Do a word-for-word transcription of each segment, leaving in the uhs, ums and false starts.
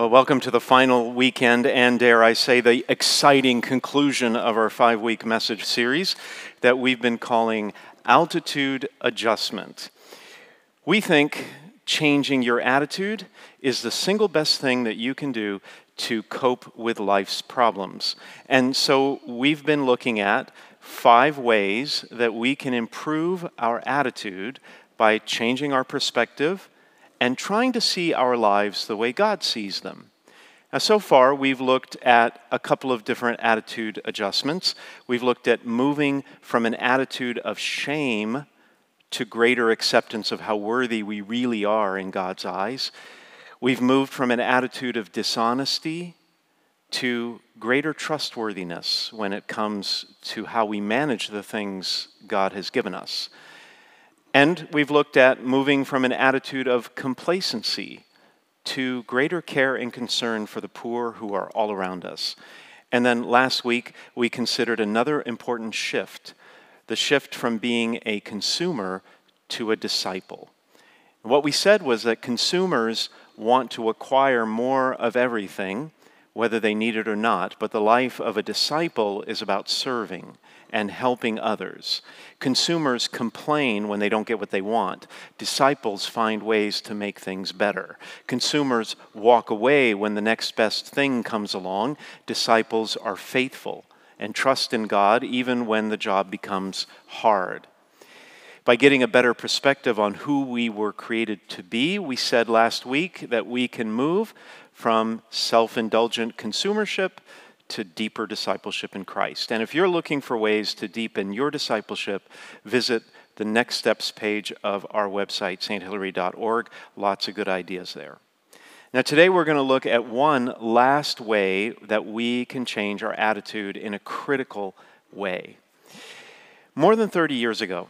Well, welcome to the final weekend and, dare I say, the exciting conclusion of our five-week message series that we've been calling Altitude Adjustment. We think changing your attitude is the single best thing that you can do to cope with life's problems. And so we've been looking at five ways that we can improve our attitude by changing our perspective and trying to see our lives the way God sees them. Now, so far, we've looked at a couple of different attitude adjustments. We've looked at moving from an attitude of shame to greater acceptance of how worthy we really are in God's eyes. We've moved from an attitude of dishonesty to greater trustworthiness when it comes to how we manage the things God has given us. And we've looked at moving from an attitude of complacency to greater care and concern for the poor who are all around us. And then last week, we considered another important shift, the shift from being a consumer to a disciple. And what we said was that consumers want to acquire more of everything, whether they need it or not, but the life of a disciple is about serving and helping others. Consumers complain when they don't get what they want. Disciples find ways to make things better. Consumers walk away when the next best thing comes along. Disciples are faithful and trust in God even when the job becomes hard. By getting a better perspective on who we were created to be, we said last week that we can move from self-indulgent consumership to deeper discipleship in Christ. And if you're looking for ways to deepen your discipleship, visit the Next Steps page of our website, s t hilary dot org. Lots of good ideas there. Now today we're going to look at one last way that we can change our attitude in a critical way. More than thirty years ago,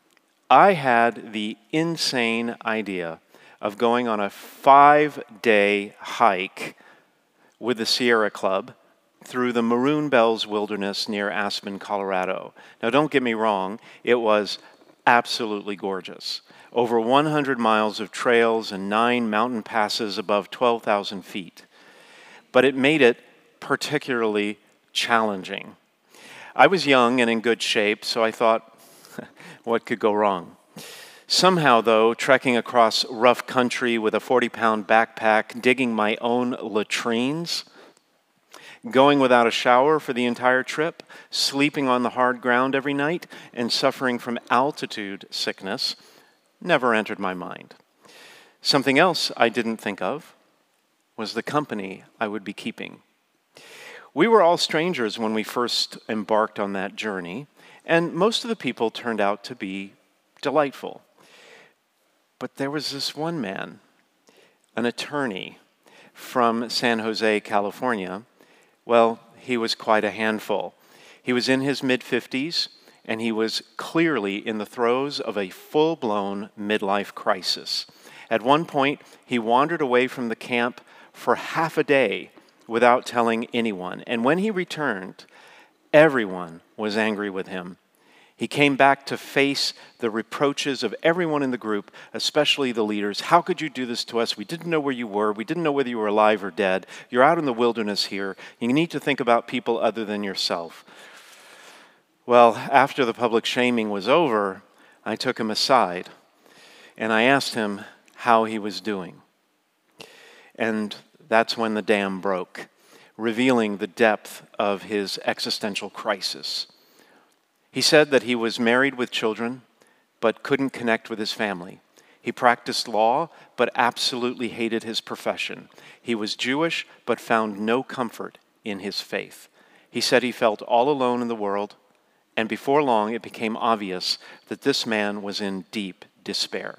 I had the insane idea of going on a five-day hike with the Sierra Club through the Maroon Bells Wilderness near Aspen, Colorado. Now, don't get me wrong, it was absolutely gorgeous. Over one hundred miles of trails and nine mountain passes above twelve thousand feet. But it made it particularly challenging. I was young and in good shape, so I thought, what could go wrong? Somehow, though, trekking across rough country with a forty-pound backpack, digging my own latrines, going without a shower for the entire trip, sleeping on the hard ground every night, and suffering from altitude sickness never entered my mind. Something else I didn't think of was the company I would be keeping. We were all strangers when we first embarked on that journey, and most of the people turned out to be delightful. But there was this one man, an attorney from San Jose, California. Well, he was quite a handful. He was in his mid-fifties, and he was clearly in the throes of a full-blown midlife crisis. At one point, he wandered away from the camp for half a day without telling anyone. And when he returned, everyone was angry with him. He came back to face the reproaches of everyone in the group, especially the leaders. How could you do this to us? We didn't know where you were. We didn't know whether you were alive or dead. You're out in the wilderness here. You need to think about people other than yourself. Well, after the public shaming was over, I took him aside and I asked him how he was doing. And that's when the dam broke, revealing the depth of his existential crisis. He said that he was married with children, but couldn't connect with his family. He practiced law, but absolutely hated his profession. He was Jewish, but found no comfort in his faith. He said he felt all alone in the world, and before long it became obvious that this man was in deep despair.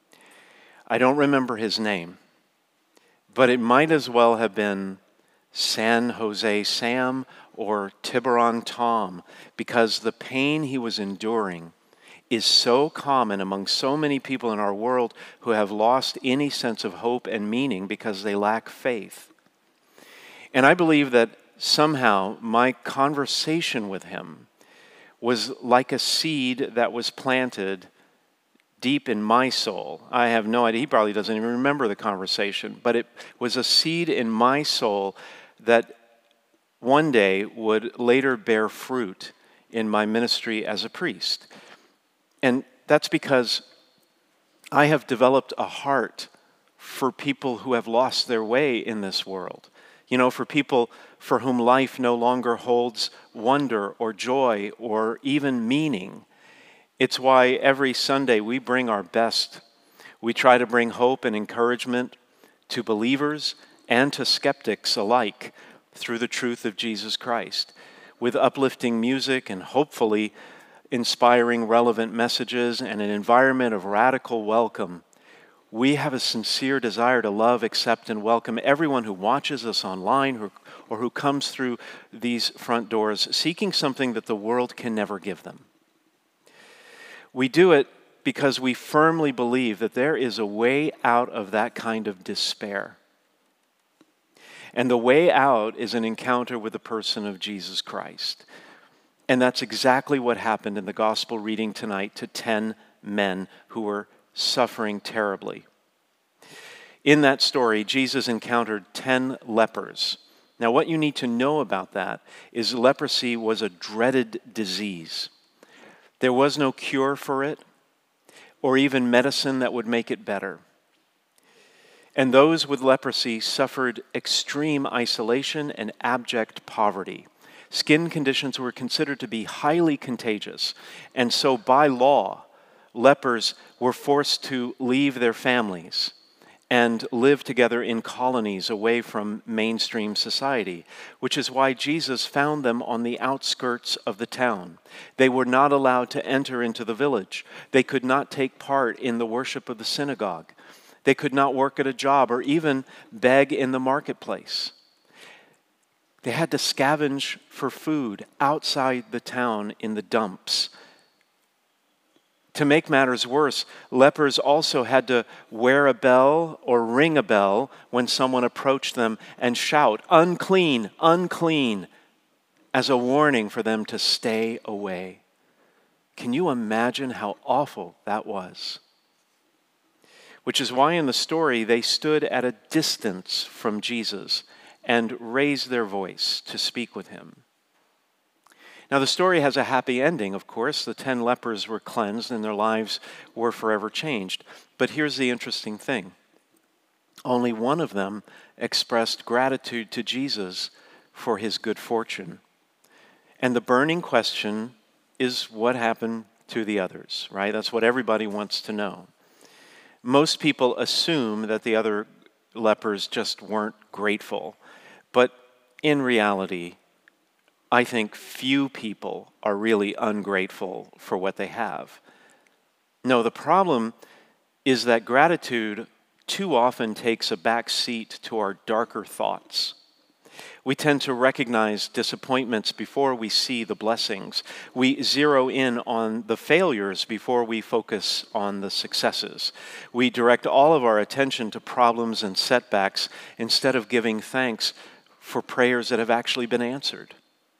I don't remember his name, but it might as well have been San Jose Sam or Tiburon Tom, because the pain he was enduring is so common among so many people in our world who have lost any sense of hope and meaning because they lack faith. And I believe that somehow my conversation with him was like a seed that was planted deep in my soul. I have no idea. He probably doesn't even remember the conversation, but it was a seed in my soul that one day would later bear fruit in my ministry as a priest. And that's because I have developed a heart for people who have lost their way in this world. You know, for people for whom life no longer holds wonder or joy or even meaning. It's why every Sunday we bring our best. We try to bring hope and encouragement to believers and to skeptics alike through the truth of Jesus Christ, with uplifting music and hopefully inspiring relevant messages and an environment of radical welcome. We have a sincere desire to love, accept, and welcome everyone who watches us online or, or who comes through these front doors seeking something that the world can never give them. We do it because we firmly believe that there is a way out of that kind of despair. And the way out is an encounter with the person of Jesus Christ. And that's exactly what happened in the gospel reading tonight to ten men who were suffering terribly. In that story, Jesus encountered ten lepers. Now, what you need to know about that is leprosy was a dreaded disease. There was no cure for it, or even medicine that would make it better. And those with leprosy suffered extreme isolation and abject poverty. Skin conditions were considered to be highly contagious, and so by law, lepers were forced to leave their families and live together in colonies away from mainstream society, which is why Jesus found them on the outskirts of the town. They were not allowed to enter into the village. They could not take part in the worship of the synagogue. They could not work at a job or even beg in the marketplace. They had to scavenge for food outside the town in the dumps. To make matters worse, lepers also had to wear a bell or ring a bell when someone approached them and shout, "Unclean, unclean," as a warning for them to stay away. Can you imagine how awful that was? Which is why in the story they stood at a distance from Jesus and raised their voice to speak with him. Now, the story has a happy ending, of course. The ten lepers were cleansed and their lives were forever changed. But here's the interesting thing. Only one of them expressed gratitude to Jesus for his good fortune. And the burning question is what happened to the others, right? That's what everybody wants to know. Most people assume that the other lepers just weren't grateful. But in reality, I think few people are really ungrateful for what they have. No, the problem is that gratitude too often takes a back seat to our darker thoughts. We tend to recognize disappointments before we see the blessings. We zero in on the failures before we focus on the successes. We direct all of our attention to problems and setbacks instead of giving thanks for prayers that have actually been answered.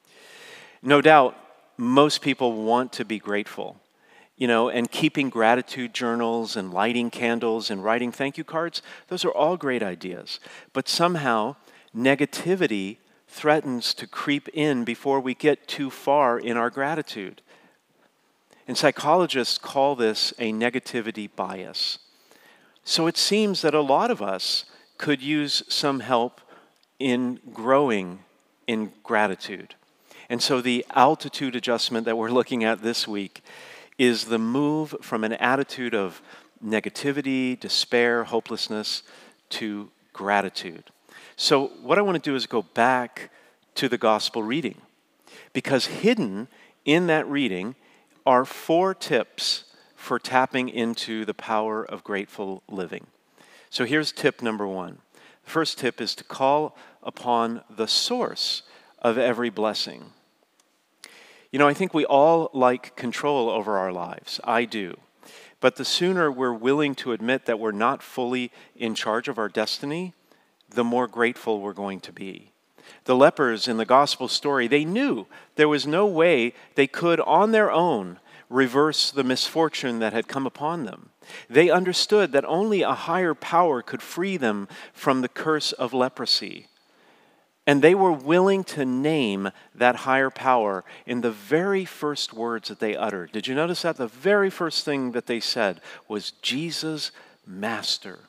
No doubt, most people want to be grateful, you know, and keeping gratitude journals and lighting candles and writing thank you cards, those are all great ideas. But somehow, negativity threatens to creep in before we get too far in our gratitude. And psychologists call this a negativity bias. So it seems that a lot of us could use some help in growing in gratitude. And so the altitude adjustment that we're looking at this week is the move from an attitude of negativity, despair, hopelessness to gratitude. So what I want to do is go back to the gospel reading, because hidden in that reading are four tips for tapping into the power of grateful living. So here's tip number one. The first tip is to call upon the source of every blessing. You know, I think we all like control over our lives. I do. But the sooner we're willing to admit that we're not fully in charge of our destiny, the more grateful we're going to be. The lepers in the gospel story, they knew there was no way they could on their own reverse the misfortune that had come upon them. They understood that only a higher power could free them from the curse of leprosy. And they were willing to name that higher power in the very first words that they uttered. Did you notice that? The very first thing that they said was, Jesus, Master.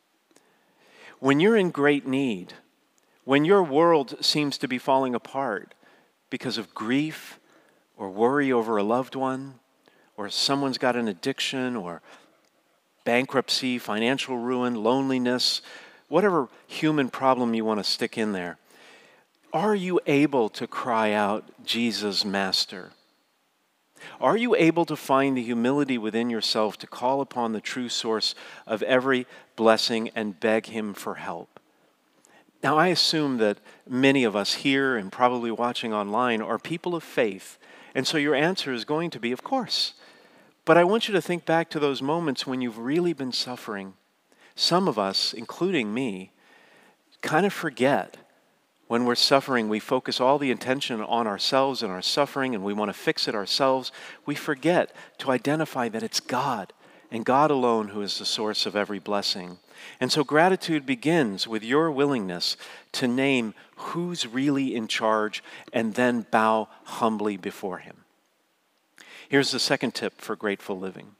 When you're in great need, when your world seems to be falling apart because of grief or worry over a loved one, or someone's got an addiction or bankruptcy, financial ruin, loneliness, whatever human problem you want to stick in there, are you able to cry out, Jesus, Master? Are you able to find the humility within yourself to call upon the true source of every blessing and beg Him for help? Now, I assume that many of us here and probably watching online are people of faith, and so your answer is going to be, of course. But I want you to think back to those moments when you've really been suffering. Some of us, including me, kind of forget. When we're suffering, we focus all the attention on ourselves and our suffering, and we want to fix it ourselves. We forget to identify that it's God, and God alone who is the source of every blessing. And so gratitude begins with your willingness to name who's really in charge and then bow humbly before Him. Here's the second tip for grateful living.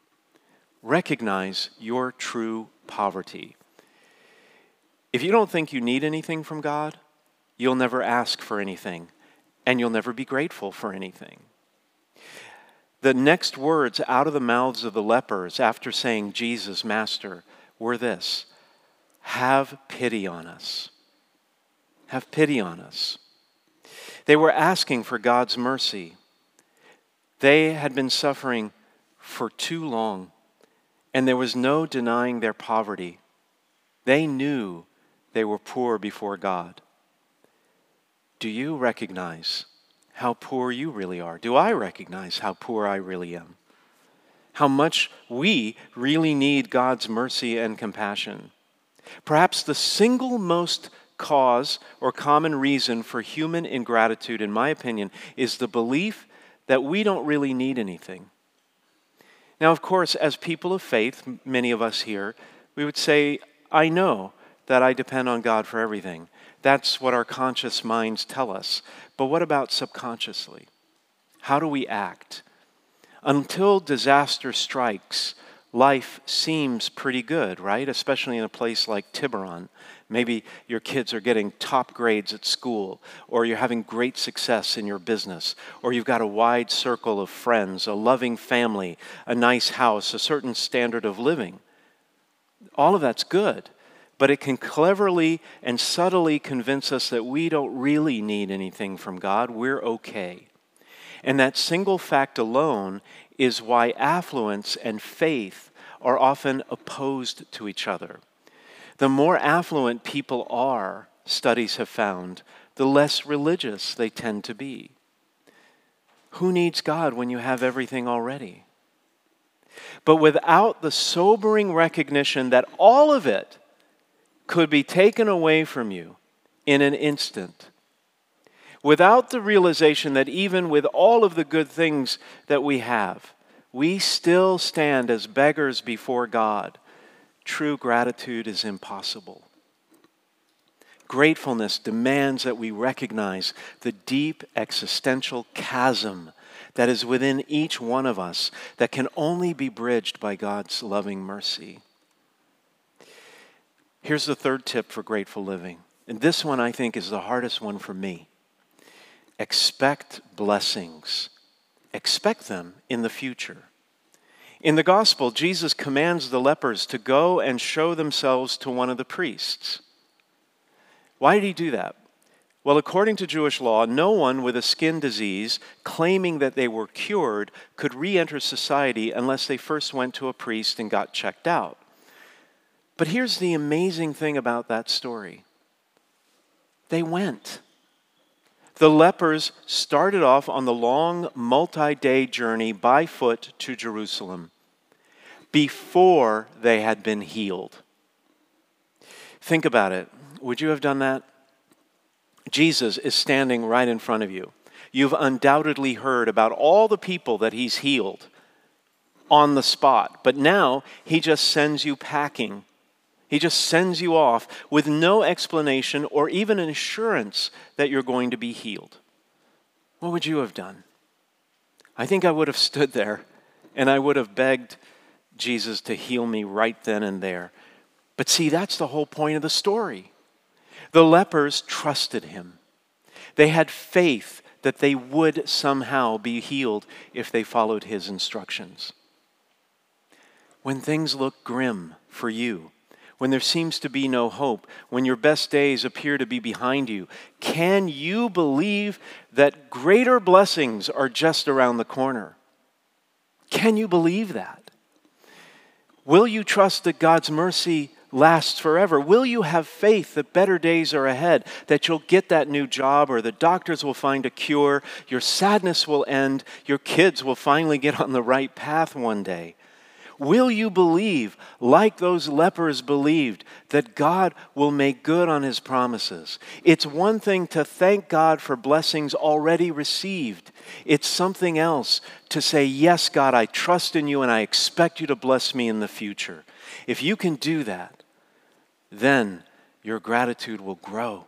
Recognize your true poverty. If you don't think you need anything from God, you'll never ask for anything, and you'll never be grateful for anything. The next words out of the mouths of the lepers after saying, Jesus, Master, were this: have pity on us. Have pity on us. They were asking for God's mercy. They had been suffering for too long, and there was no denying their poverty. They knew they were poor before God. Do you recognize how poor you really are? Do I recognize how poor I really am? How much we really need God's mercy and compassion? Perhaps the single most cause or common reason for human ingratitude, in my opinion, is the belief that we don't really need anything. Now, of course, as people of faith, many of us here, we would say, I know that I depend on God for everything. That's what our conscious minds tell us. But what about subconsciously? How do we act? Until disaster strikes, life seems pretty good, right? Especially in a place like Tiburon. Maybe your kids are getting top grades at school, or you're having great success in your business, or you've got a wide circle of friends, a loving family, a nice house, a certain standard of living. All of that's good. But it can cleverly and subtly convince us that we don't really need anything from God. We're okay. And that single fact alone is why affluence and faith are often opposed to each other. The more affluent people are, studies have found, the less religious they tend to be. Who needs God when you have everything already? But without the sobering recognition that all of it could be taken away from you in an instant, without the realization that even with all of the good things that we have, we still stand as beggars before God, true gratitude is impossible. Gratefulness demands that we recognize the deep existential chasm that is within each one of us that can only be bridged by God's loving mercy. Here's the third tip for grateful living. And this one I think is the hardest one for me. Expect blessings. Expect them in the future. In the gospel, Jesus commands the lepers to go and show themselves to one of the priests. Why did he do that? Well, according to Jewish law, no one with a skin disease claiming that they were cured could re-enter society unless they first went to a priest and got checked out. But here's the amazing thing about that story. They went. The lepers started off on the long multi-day journey by foot to Jerusalem before they had been healed. Think about it. Would you have done that? Jesus is standing right in front of you. You've undoubtedly heard about all the people that he's healed on the spot. But now he just sends you packing. He just sends you off with no explanation or even an assurance that you're going to be healed. What would you have done? I think I would have stood there and I would have begged Jesus to heal me right then and there. But see, that's the whole point of the story. The lepers trusted him. They had faith that they would somehow be healed if they followed his instructions. When things look grim for you, when there seems to be no hope, when your best days appear to be behind you, can you believe that greater blessings are just around the corner? Can you believe that? Will you trust that God's mercy lasts forever? Will you have faith that better days are ahead, that you'll get that new job or the doctors will find a cure, your sadness will end, your kids will finally get on the right path one day? Will you believe, like those lepers believed, that God will make good on his promises? It's one thing to thank God for blessings already received. It's something else to say, yes, God, I trust in you and I expect you to bless me in the future. If you can do that, then your gratitude will grow.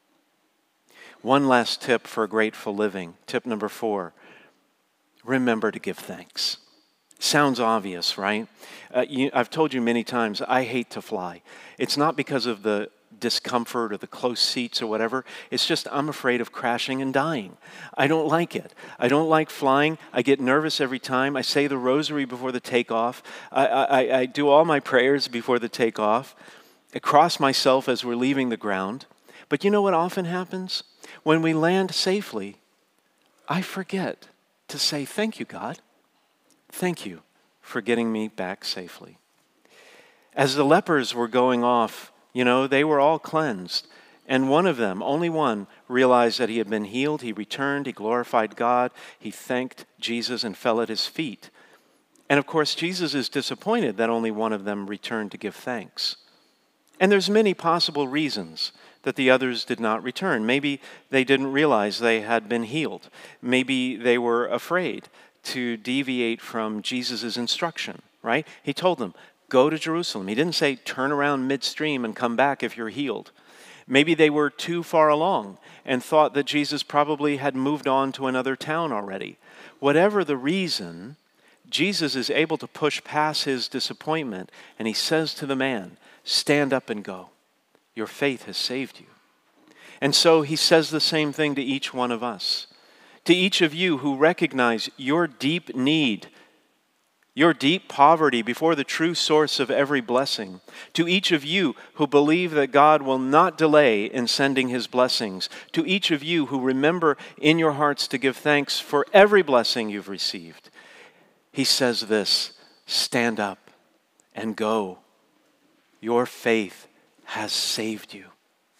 One last tip for grateful living. Tip number four, remember to give thanks. Sounds obvious, right? Uh, you, I've told you many times, I hate to fly. It's not because of the discomfort or the close seats or whatever. It's just I'm afraid of crashing and dying. I don't like it. I don't like flying. I get nervous every time. I say the rosary before the takeoff. I, I, I do all my prayers before the takeoff. I cross myself as we're leaving the ground. But you know what often happens? When we land safely, I forget to say, thank you, God. Thank you for getting me back safely. As the lepers were going off, you know, they were all cleansed. And one of them, only one, realized that he had been healed. He returned, he glorified God, he thanked Jesus and fell at his feet. And of course, Jesus is disappointed that only one of them returned to give thanks. And there's many possible reasons that the others did not return. Maybe they didn't realize they had been healed. Maybe they were afraid to deviate from Jesus' instruction, right? He told them, go to Jerusalem. He didn't say turn around midstream and come back if you're healed. Maybe they were too far along and thought that Jesus probably had moved on to another town already. Whatever the reason, Jesus is able to push past his disappointment and he says to the man, stand up and go. Your faith has saved you. And so he says the same thing to each one of us. To each of you who recognize your deep need, your deep poverty before the true source of every blessing. To each of you who believe that God will not delay in sending his blessings. To each of you who remember in your hearts to give thanks for every blessing you've received. He says this, stand up and go. Your faith has saved you.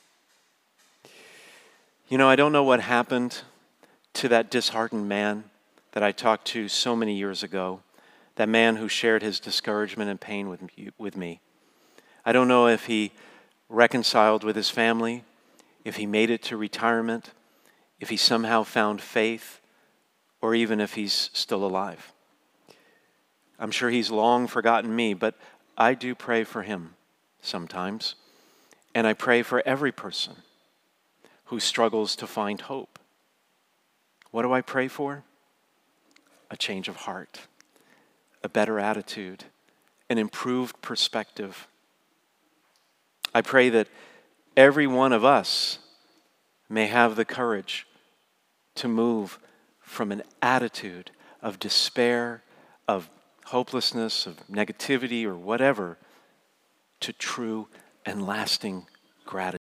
You know, I don't know what happened to that disheartened man that I talked to so many years ago, that man who shared his discouragement and pain with me, with me. I don't know if he reconciled with his family, if he made it to retirement, if he somehow found faith, or even if he's still alive. I'm sure he's long forgotten me, but I do pray for him sometimes, and I pray for every person who struggles to find hope. What do I pray for? A change of heart, a better attitude, an improved perspective. I pray that every one of us may have the courage to move from an attitude of despair, of hopelessness, of negativity, or whatever, to true and lasting gratitude.